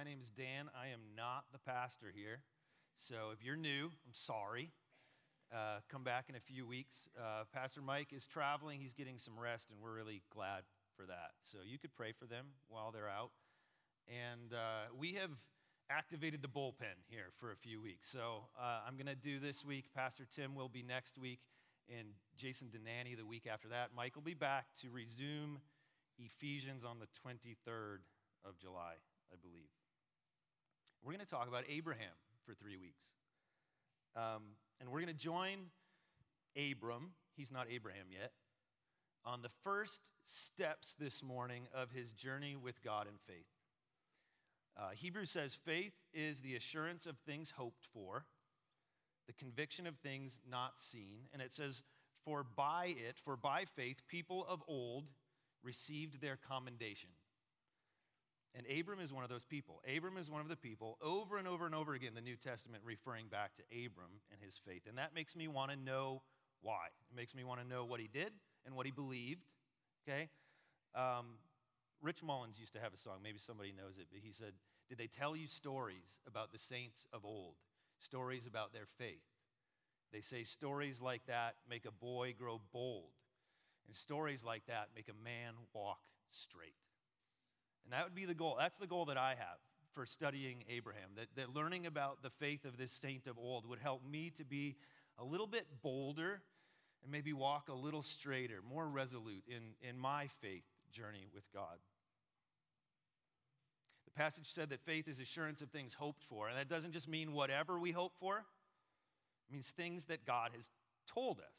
My name is Dan. I am not the pastor here. So if you're new, I'm sorry. Come back in a few weeks. Pastor Mike is traveling. He's getting some rest, and we're really glad for that. So you could pray for them while they're out. And we have activated the bullpen here for a few weeks. So I'm going to do this week. Pastor Tim will be next week, and Jason Denani the week after that. Mike will be back to resume Ephesians on the 23rd of July, I believe. We're going to talk about Abraham for 3 weeks. And we're going to join Abram, he's not Abraham yet, on the first steps this morning of his journey with God in faith. Hebrews says, faith is the assurance of things hoped for, the conviction of things not seen. And it says, for by faith, people of old received their commendation. And Abram is one of those people. Abram is one of the people, over and over and over again, the New Testament referring back to Abram and his faith. And that makes me want to know why. It makes me want to know what he did and what he believed, okay? Rich Mullins used to have a song, maybe somebody knows it, but he said, did they tell you stories about the saints of old, stories about their faith? They say stories like that make a boy grow bold, and stories like that make a man walk straight. And that would be the goal. That's the goal that I have for studying Abraham, that learning about the faith of this saint of old would help me to be a little bit bolder and maybe walk a little straighter, more resolute in my faith journey with God. The passage said that faith is assurance of things hoped for, and that doesn't just mean whatever we hope for. It means things that God has told us.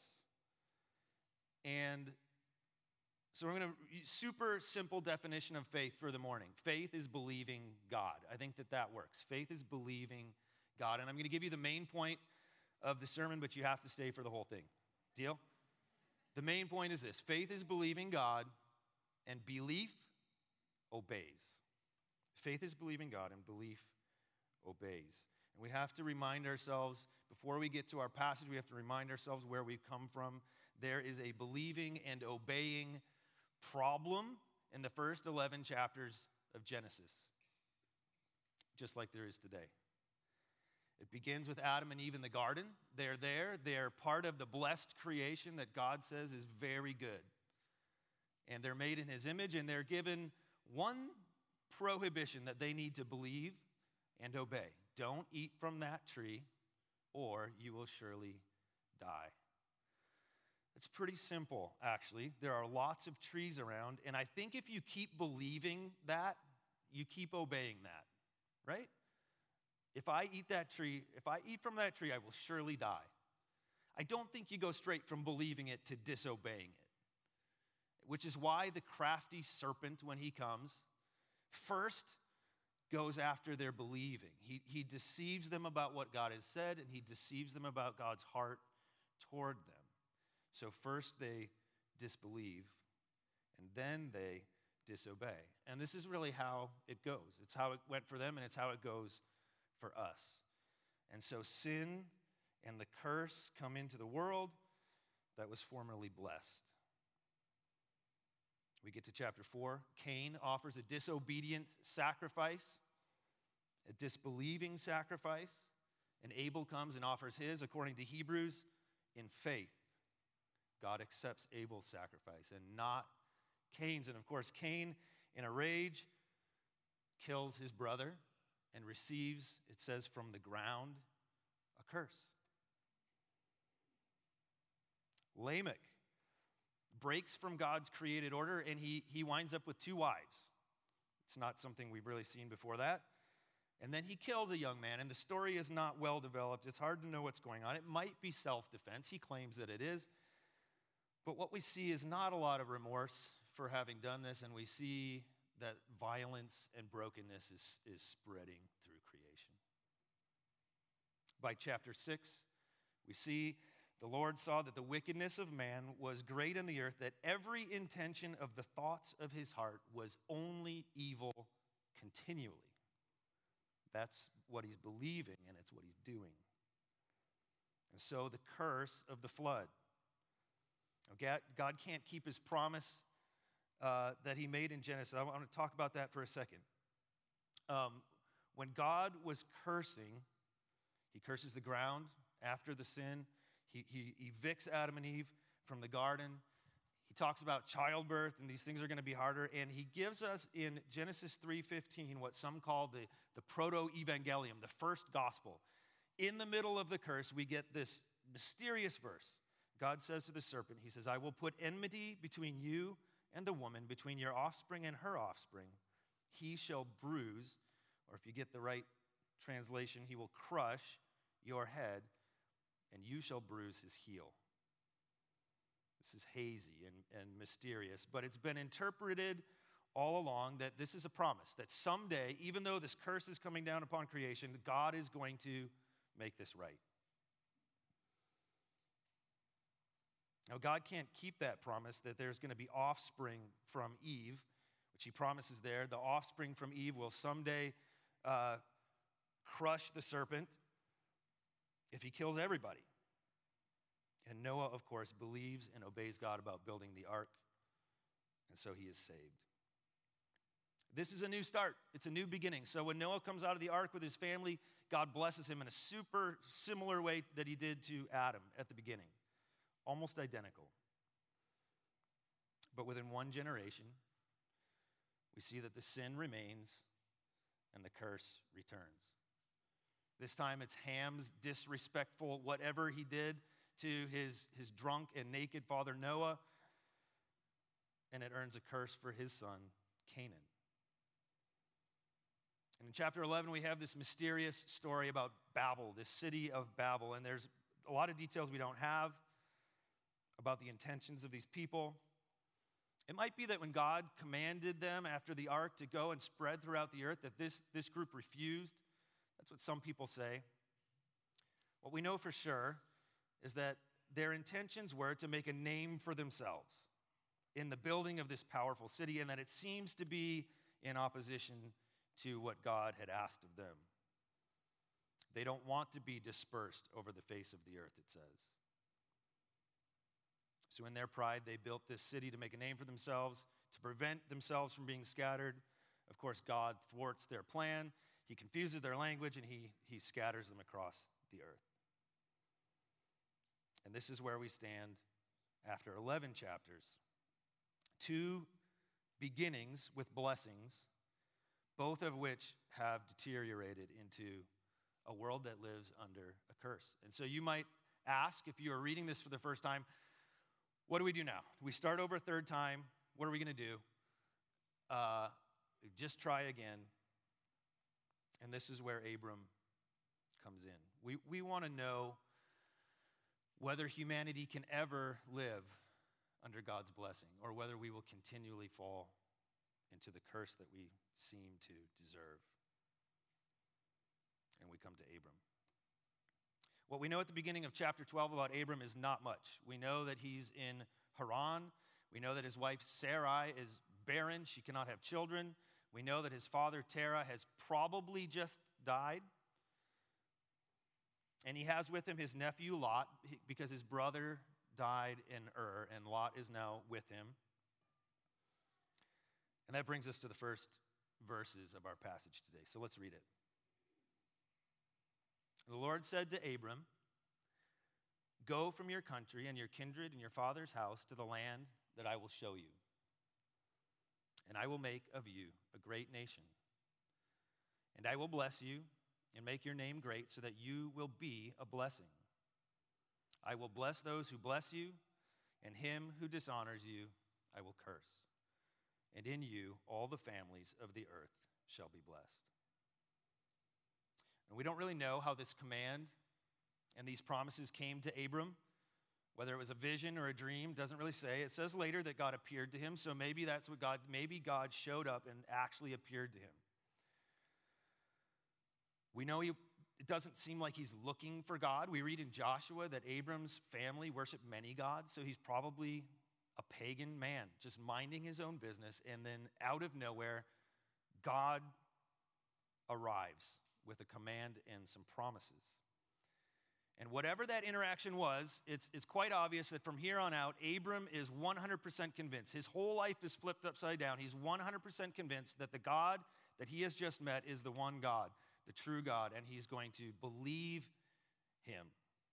And so we're going to, super simple definition of faith for the morning. Faith is believing God. I think that works. Faith is believing God. And I'm going to give you the main point of the sermon, but you have to stay for the whole thing. Deal? The main point is this. Faith is believing God, and belief obeys. Faith is believing God, and belief obeys. And we have to remind ourselves, before we get to our passage, we have to remind ourselves where we've come from. There is a believing and obeying problem in the first 11 chapters of Genesis, just like there is today. It begins with Adam and Eve in the garden. They're there. They're part of the blessed creation that God says is very good. And they're made in his image, and they're given one prohibition that they need to believe and obey. Don't eat from that tree, or you will surely die. It's pretty simple, actually. There are lots of trees around, and I think if you keep believing that, you keep obeying that, right? If I eat from that tree, I will surely die. I don't think you go straight from believing it to disobeying it, which is why the crafty serpent, when he comes, first goes after their believing. He deceives them about what God has said, and he deceives them about God's heart toward them. So first they disbelieve, and then they disobey. And this is really how it goes. It's how it went for them, and it's how it goes for us. And so sin and the curse come into the world that was formerly blessed. We get to chapter 4. Cain offers a disobedient sacrifice, a disbelieving sacrifice, and Abel comes and offers his, according to Hebrews, in faith. God accepts Abel's sacrifice and not Cain's. And of course, Cain, in a rage, kills his brother and receives, it says, from the ground, a curse. Lamech breaks from God's created order, and he winds up with 2 wives. It's not something we've really seen before that. And then he kills a young man, and the story is not well developed. It's hard to know what's going on. It might be self-defense. He claims that it is. But what we see is not a lot of remorse for having done this, and we see that violence and brokenness is spreading through creation. By chapter 6, we see the Lord saw that the wickedness of man was great in the earth, that every intention of the thoughts of his heart was only evil continually. That's what he's believing, and it's what he's doing. And so the curse of the flood. God can't keep his promise that he made in Genesis. I want to talk about that for a second. when God was cursing, he curses the ground after the sin. He evicts Adam and Eve from the garden. He talks about childbirth, and these things are going to be harder. And he gives us in Genesis 3:15 what some call the proto-evangelium, the first gospel. In the middle of the curse, we get this mysterious verse. God says to the serpent, he says, I will put enmity between you and the woman, between your offspring and her offspring. He shall bruise, or if you get the right translation, he will crush your head, and you shall bruise his heel. This is hazy and mysterious, but it's been interpreted all along that this is a promise, that someday, even though this curse is coming down upon creation, God is going to make this right. Now, God can't keep that promise that there's going to be offspring from Eve, which he promises there. The offspring from Eve will someday crush the serpent if he kills everybody. And Noah, of course, believes and obeys God about building the ark, and so he is saved. This is a new start. It's a new beginning. So when Noah comes out of the ark with his family, God blesses him in a super similar way that he did to Adam at the beginning. Almost identical. But within one generation, we see that the sin remains and the curse returns. This time it's Ham's disrespectful whatever he did to his drunk and naked father Noah, and it earns a curse for his son Canaan. And in chapter 11, we have this mysterious story about Babel, this city of Babel, and there's a lot of details we don't have about the intentions of these people. It might be that when God commanded them after the ark to go and spread throughout the earth, that this group refused. That's what some people say. What we know for sure is that their intentions were to make a name for themselves in the building of this powerful city, and that it seems to be in opposition to what God had asked of them. They don't want to be dispersed over the face of the earth, it says. So in their pride, they built this city to make a name for themselves, to prevent themselves from being scattered. Of course, God thwarts their plan. He confuses their language, and he scatters them across the earth. And this is where we stand after 11 chapters. 2 beginnings with blessings, both of which have deteriorated into a world that lives under a curse. And so you might ask, if you are reading this for the first time, what do we do now? We start over a third time. What are we going to do? Just try again. And this is where Abram comes in. We want to know whether humanity can ever live under God's blessing, or whether we will continually fall into the curse that we seem to deserve. And we come to Abram. What we know at the beginning of chapter 12 about Abram is not much. We know that he's in Haran. We know that his wife Sarai is barren. She cannot have children. We know that his father Terah has probably just died. And he has with him his nephew Lot, because his brother died in Ur, and Lot is now with him. And that brings us to the first verses of our passage today. So let's read it. The Lord said to Abram, "Go from your country and your kindred and your father's house to the land that I will show you. And I will make of you a great nation. And I will bless you and make your name great, so that you will be a blessing. I will bless those who bless you, and him who dishonors you I will curse. And in you all the families of the earth shall be blessed." And we don't really know how this command and these promises came to Abram. Whether it was a vision or a dream, doesn't really say. It says later that God appeared to him, so maybe that's what maybe God showed up and actually appeared to him. We know it doesn't seem like he's looking for God. We read in Joshua that Abram's family worshiped many gods, so he's probably a pagan man, just minding his own business, and then out of nowhere, God arrives with a command and some promises. And whatever that interaction was, it's quite obvious that from here on out, Abram is 100% convinced. His whole life is flipped upside down. He's 100% convinced that the God that he has just met is the one God, the true God, and he's going to believe him.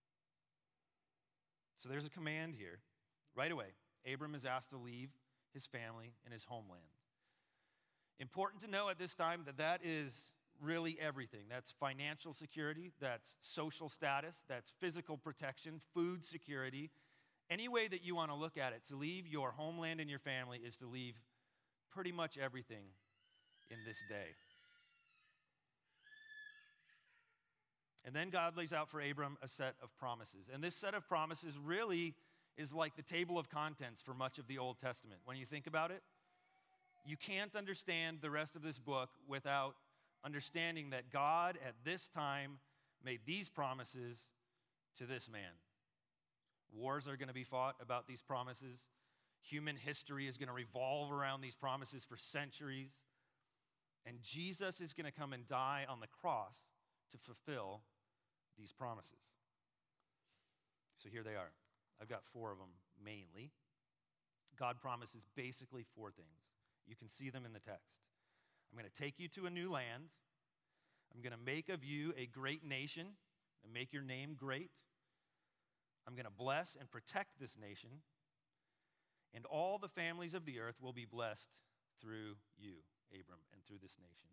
So there's a command here. Right away, Abram is asked to leave his family and his homeland. Important to know at this time that that is really everything. That's financial security, that's social status, that's physical protection, food security. Any way that you want to look at it, to leave your homeland and your family is to leave pretty much everything in this day. And then God lays out for Abram a set of promises. And this set of promises really is like the table of contents for much of the Old Testament. When you think about it, you can't understand the rest of this book without understanding that God at this time made these promises to this man. Wars are going to be fought about these promises. Human history is going to revolve around these promises for centuries. And Jesus is going to come and die on the cross to fulfill these promises. So here they are. I've got 4 of them mainly. God promises basically 4 things. You can see them in the text. I'm going to take you to a new land. I'm going to make of you a great nation and make your name great. I'm going to bless and protect this nation. And all the families of the earth will be blessed through you, Abram, and through this nation.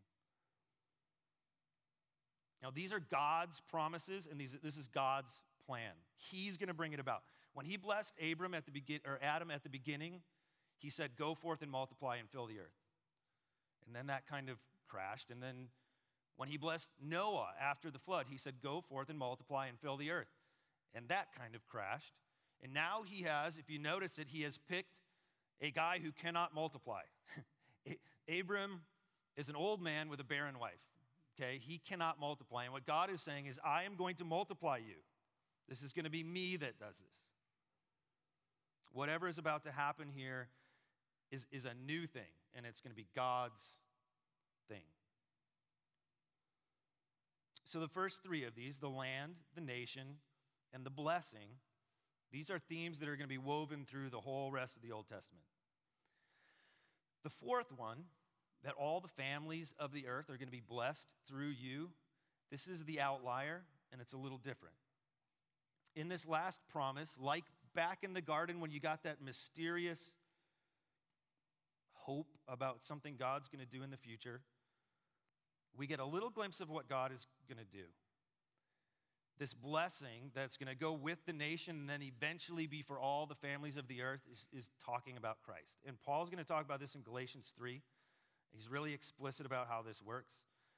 Now, these are God's promises, and this is God's plan. He's going to bring it about. When he blessed Adam at the beginning, he said, "Go forth and multiply and fill the earth." And then that kind of crashed. And then when he blessed Noah after the flood, he said, "Go forth and multiply and fill the earth." And that kind of crashed. And now he has, if you notice it, he has picked a guy who cannot multiply. Abram is an old man with a barren wife. Okay, he cannot multiply. And what God is saying is, I am going to multiply you. This is going to be me that does this. Whatever is about to happen here is a new thing, and it's going to be God's thing. So the first 3 of these, the land, the nation, and the blessing, these are themes that are going to be woven through the whole rest of the Old Testament. The 4th one, that all the families of the earth are going to be blessed through you, this is the outlier, and it's a little different. In this last promise, like back in the garden when you got that mysterious hope about something God's going to do in the future, we get a little glimpse of what God is going to do. This blessing that's going to go with the nation and then eventually be for all the families of the earth is talking about Christ. And Paul's going to talk about this in Galatians 3. He's really explicit about how this works.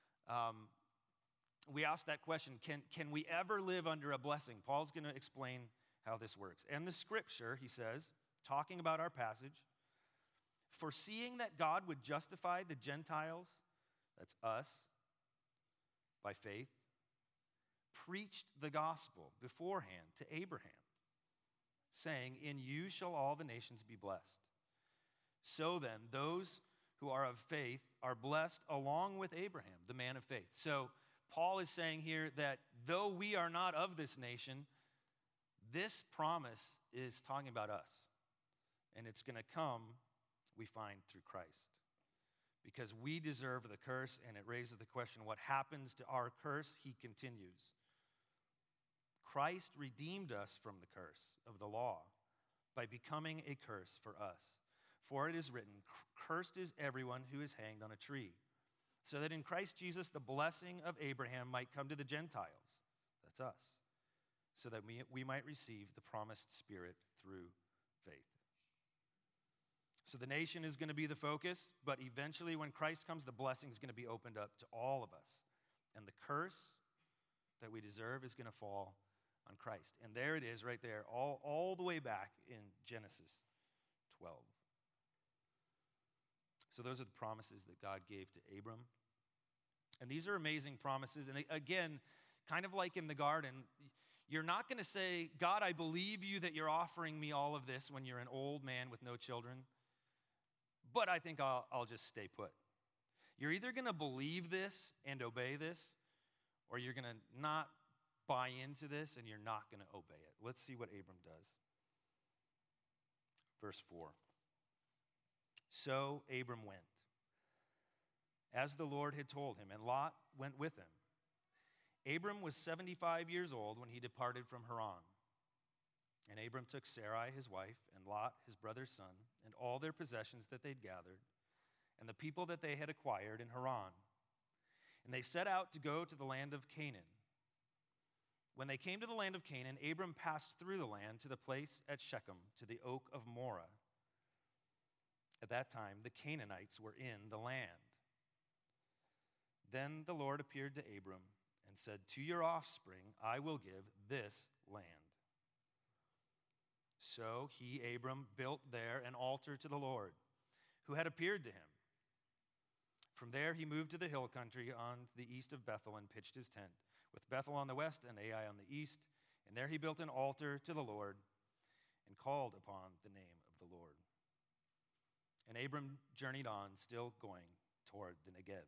We asked that question, can we ever live under a blessing? Paul's going to explain how this works. And the scripture, he says, talking about our passage, foreseeing that God would justify the Gentiles, that's us, by faith, preached the gospel beforehand to Abraham, saying, "In you shall all the nations be blessed." So then, those who are of faith are blessed along with Abraham, the man of faith. So Paul is saying here that though we are not of this nation, this promise is talking about us. And it's going to come, we find, through Christ. Because we deserve the curse, and it raises the question, what happens to our curse? He continues. Christ redeemed us from the curse of the law by becoming a curse for us. For it is written, "Cursed is everyone who is hanged on a tree," so that in Christ Jesus the blessing of Abraham might come to the Gentiles, that's us, so that we might receive the promised Spirit through faith. So the nation is going to be the focus, but eventually when Christ comes, the blessing is going to be opened up to all of us. And the curse that we deserve is going to fall on Christ. And there it is right there, all the way back in Genesis 12. So those are the promises that God gave to Abram. And these are amazing promises. And again, kind of like in the garden, you're not going to say, "God, I believe you that you're offering me all of this," when you're an old man with no children, "but I think I'll just stay put." You're either going to believe this and obey this, or you're going to not buy into this and you're not going to obey it. Let's see what Abram does. Verse 4. So Abram went as the Lord had told him, and Lot went with him. Abram was 75 years old when he departed from Haran. And Abram took Sarai, his wife, and Lot, his brother's son, and all their possessions that they'd gathered, and the people that they had acquired in Haran. And they set out to go to the land of Canaan. When they came to the land of Canaan, Abram passed through the land to the place at Shechem, to the oak of Moreh. At that time, the Canaanites were in the land. Then the Lord appeared to Abram and said, "To your offspring I will give this land." So he, Abram, built there an altar to the Lord, who had appeared to him. From there he moved to the hill country on the east of Bethel and pitched his tent, with Bethel on the west and Ai on the east. And there he built an altar to the Lord and called upon the name of the Lord. And Abram journeyed on, still going toward the Negeb.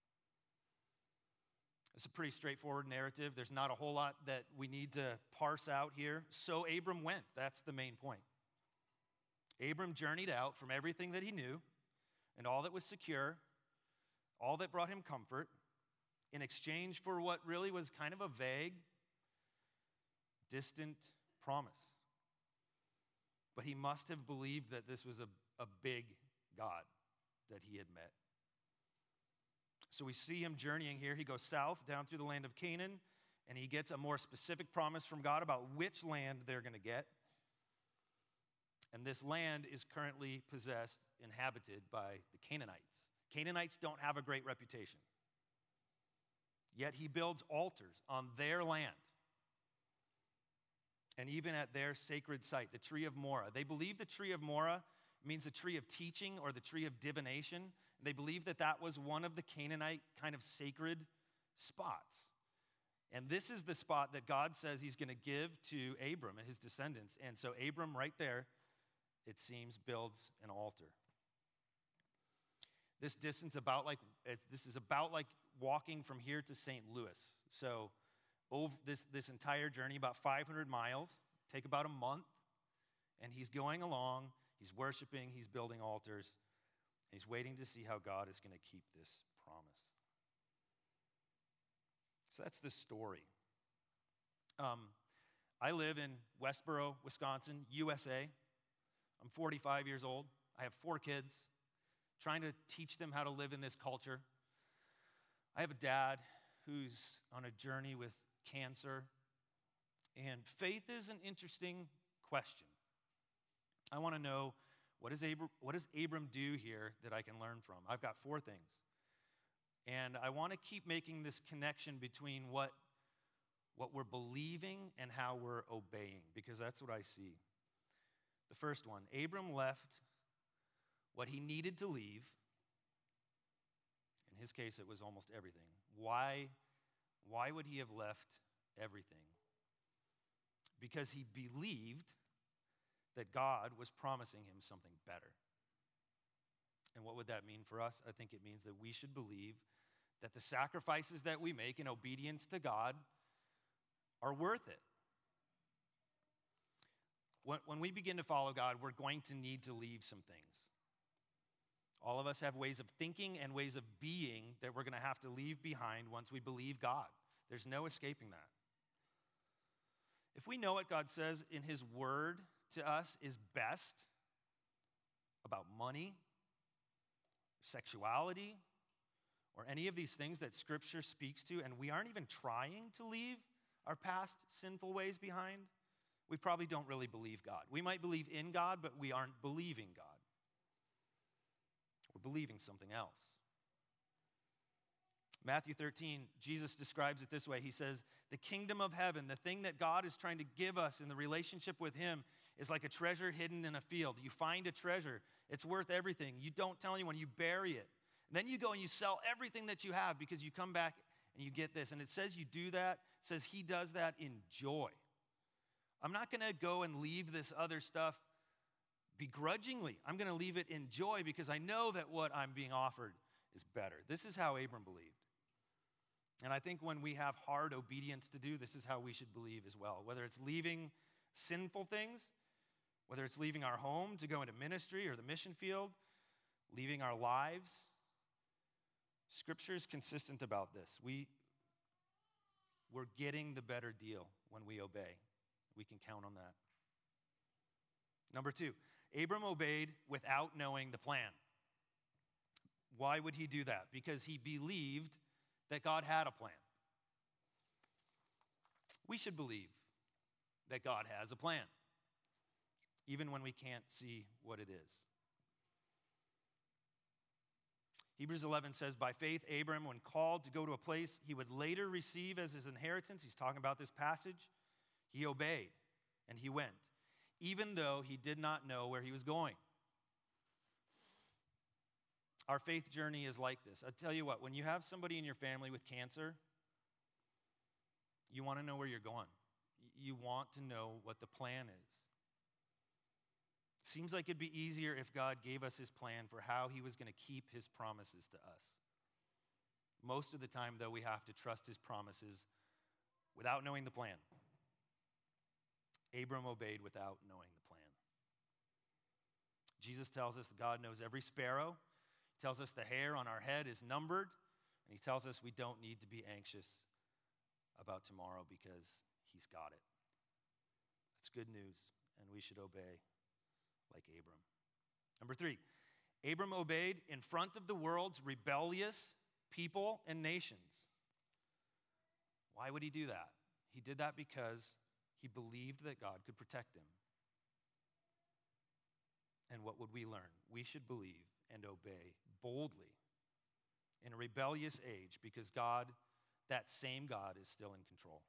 It's a pretty straightforward narrative. There's not a whole lot that we need to parse out here. So Abram went. That's the main point. Abram journeyed out from everything that he knew and all that was secure, all that brought him comfort, in exchange for what really was kind of a vague, distant promise. But he must have believed that this was a big God that he had met. So we see him journeying here. He goes south down through the land of Canaan, and he gets a more specific promise from God about which land they're going to get. And this land is currently possessed, inhabited by the Canaanites. Canaanites don't have a great reputation. Yet he builds altars on their land. And even at their sacred site, the tree of Moreh. They believe the tree of Moreh means the tree of teaching or the tree of divination. They believe that that was one of the Canaanite kind of sacred spots. And this is the spot that God says he's going to give to Abram and his descendants. And so Abram right there, it seems, builds an altar. This distance this is about like walking from here to St. Louis. So over this entire journey, about 500 miles, take about a month. And he's going along, he's worshiping, he's building altars. He's waiting to see how God is going to keep this promise. So that's the story. I live in Westboro, Wisconsin, USA. I'm 45 years old. I have 4 kids, trying to teach them how to live in this culture. I have a dad who's on a journey with cancer. And faith is an interesting question. I want to know, what does Abram do here that I can learn from? I've got 4 things. And I want to keep making this connection between what we're believing and how we're obeying, because that's what I see. The first one, Abram left what he needed to leave. In his case, it was almost everything. Why would he have left everything? Because he believed that God was promising him something better. And what would that mean for us? I think it means that we should believe that the sacrifices that we make in obedience to God are worth it. When we begin to follow God, we're going to need to leave some things. All of us have ways of thinking and ways of being that we're going to have to leave behind once we believe God. There's no escaping that. If we know what God says in his word to us is best about money, sexuality, or any of these things that Scripture speaks to, and we aren't even trying to leave our past sinful ways behind, we probably don't really believe God. We might believe in God, but we aren't believing God. We're believing something else. Matthew 13, Jesus describes it this way. He says, the kingdom of heaven, the thing that God is trying to give us in the relationship with him, is like a treasure hidden in a field. You find a treasure. It's worth everything. You don't tell anyone. You bury it. And then you go and you sell everything that you have because you come back and you get this. And it says you do that. It says he does that in joy. I'm not going to go and leave this other stuff begrudgingly. I'm going to leave it in joy because I know that what I'm being offered is better. This is how Abram believed. And I think when we have hard obedience to do, this is how we should believe as well. Whether it's leaving sinful things, whether it's leaving our home to go into ministry or the mission field, leaving our lives, Scripture is consistent about this. We're getting the better deal when we obey. We can count on that. Number 2, Abram obeyed without knowing the plan. Why would he do that? Because he believed that God had a plan. We should believe that God has a plan, even when we can't see what it is. Hebrews 11 says, by faith, Abram, when called to go to a place he would later receive as his inheritance, he's talking about this passage, he obeyed and he went, even though he did not know where he was going. Our faith journey is like this. I tell you what, when you have somebody in your family with cancer, you want to know where you're going. You want to know what the plan is. Seems like it'd be easier if God gave us his plan for how he was going to keep his promises to us. Most of the time, though, we have to trust his promises without knowing the plan. Abram obeyed without knowing the plan. Jesus tells us that God knows every sparrow. He tells us the hair on our head is numbered. And he tells us we don't need to be anxious about tomorrow because he's got it. That's good news, and we should obey like Abram. Number 3, Abram obeyed in front of the world's rebellious people and nations. Why would he do that? He did that because he believed that God could protect him. And what would we learn? We should believe and obey boldly in a rebellious age because God, that same God, is still in control.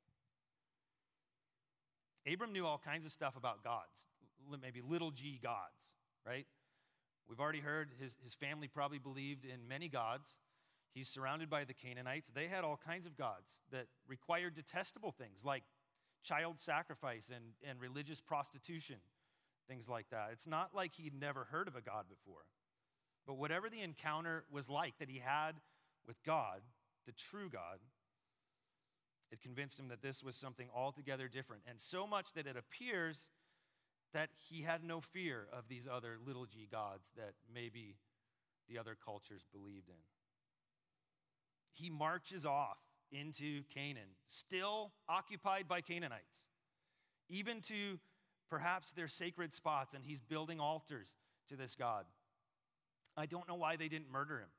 Abram knew all kinds of stuff about gods, maybe little g gods, right? We've already heard his family probably believed in many gods. He's surrounded by the Canaanites. They had all kinds of gods that required detestable things like child sacrifice and religious prostitution, things like that. It's not like he'd never heard of a God before. But whatever the encounter was like that he had with God, the true God, it convinced him that this was something altogether different. And so much that it appears that he had no fear of these other little g gods that maybe the other cultures believed in. He marches off into Canaan, still occupied by Canaanites, even to perhaps their sacred spots, and he's building altars to this God. I don't know why they didn't murder him.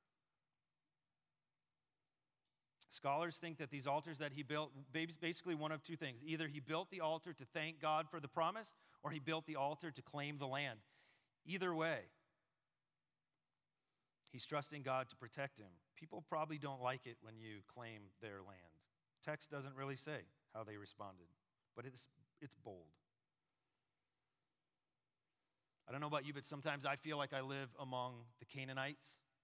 Scholars think that these altars that he built, basically one of two things. Either he built the altar to thank God for the promise, or he built the altar to claim the land. Either way, he's trusting God to protect him. People probably don't like it when you claim their land. Text doesn't really say how they responded, but it's bold. I don't know about you, but sometimes I feel like I live among the Canaanites,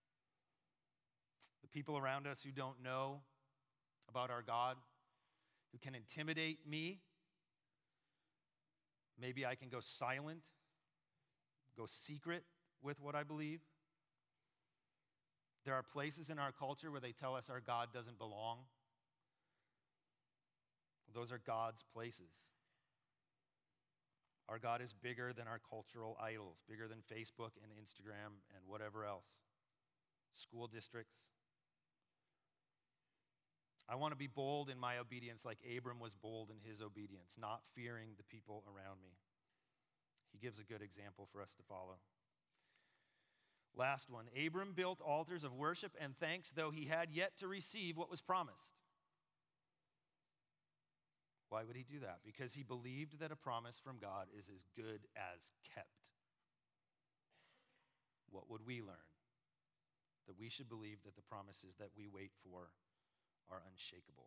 the people around us who don't know about our God, who can intimidate me. Maybe I can go silent, go secret with what I believe. There are places in our culture where they tell us our God doesn't belong. Those are God's places. Our God is bigger than our cultural idols, bigger than Facebook and Instagram and whatever else. School districts. I want to be bold in my obedience like Abram was bold in his obedience, not fearing the people around me. He gives a good example for us to follow. Last one, Abram built altars of worship and thanks, though he had yet to receive what was promised. Why would he do that? Because he believed that a promise from God is as good as kept. What would we learn? That we should believe that the promises that we wait for are unshakable.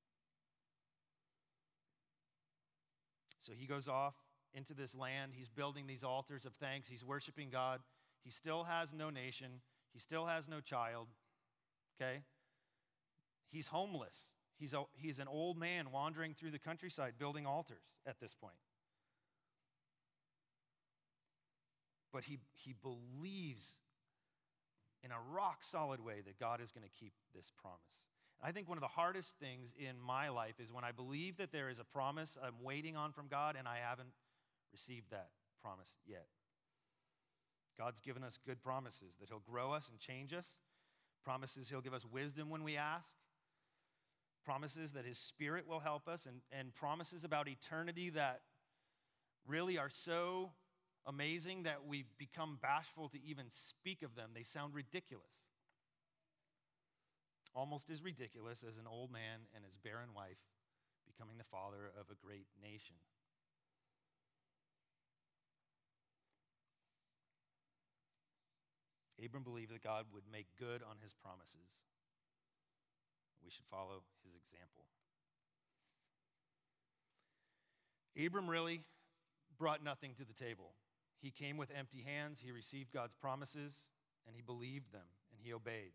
So he goes off into this land. He's building these altars of thanks. He's worshiping God. He still has no nation. He still has no child. Okay? He's homeless. He's an old man wandering through the countryside building altars at this point. But he believes in a rock-solid way that God is going to keep this promise. I think one of the hardest things in my life is when I believe that there is a promise I'm waiting on from God and I haven't received that promise yet. God's given us good promises that he'll grow us and change us, Promises he'll give us wisdom when we ask. Promises that his Spirit will help us, and promises about eternity that really are so amazing that we become bashful to even speak of them. They sound ridiculous. Almost as ridiculous as an old man and his barren wife becoming the father of a great nation. Abram believed that God would make good on his promises. We should follow his example. Abram really brought nothing to the table. He came with empty hands. He received God's promises, and he believed them, and he obeyed.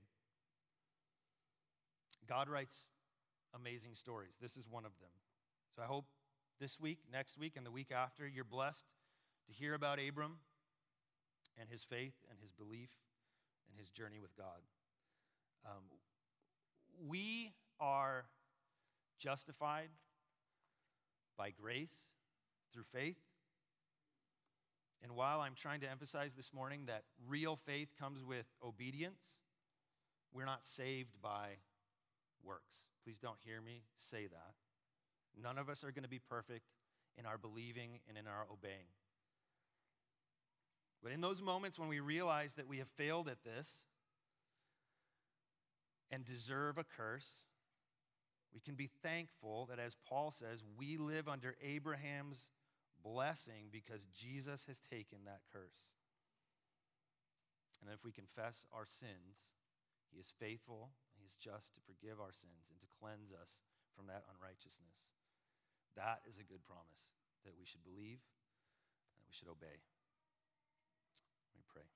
God writes amazing stories. This is one of them. So I hope this week, next week, and the week after, you're blessed to hear about Abram and his faith and his belief and his journey with God. We are justified by grace through faith. And while I'm trying to emphasize this morning that real faith comes with obedience, we're not saved by works. Please don't hear me say that. None of us are going to be perfect in our believing and in our obeying. But in those moments when we realize that we have failed at this and deserve a curse, we can be thankful that, as Paul says, we live under Abraham's blessing because Jesus has taken that curse. And if we confess our sins, he is faithful, he is just to forgive our sins and to cleanse us from that unrighteousness. That is a good promise that we should believe and that we should obey. Let me pray.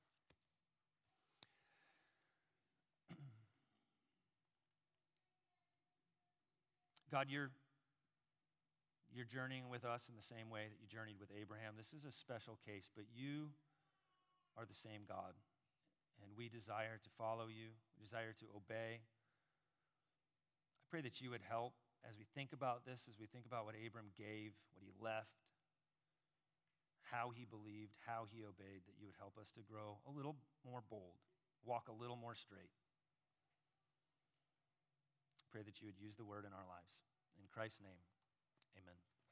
God, you're journeying with us in the same way that you journeyed with Abraham. This is a special case, but you are the same God, and we desire to follow you. We desire to obey. I pray that you would help as we think about this, as we think about what Abram gave, what he left, how he believed, how he obeyed, that you would help us to grow a little more bold, walk a little more straight. Pray that you would use the word in our lives. In Christ's name, amen.